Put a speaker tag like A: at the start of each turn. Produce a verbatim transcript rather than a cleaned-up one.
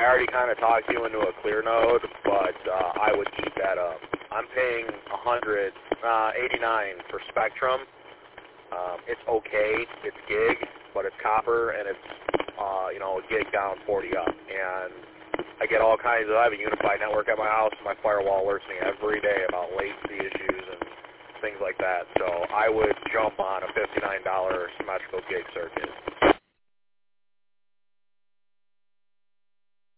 A: I already kind of talked you into a clear node, but uh, I would eat that up. I'm paying one hundred eighty-nine for Spectrum. Um, it's okay. It's gig, but it's copper, and it's uh, you know gig down, forty up. And I get all kinds of. I have a unified network at my house. My firewall alerts me every day about latency issues and things like that. So I would jump on a fifty-nine dollar symmetrical gig circuit.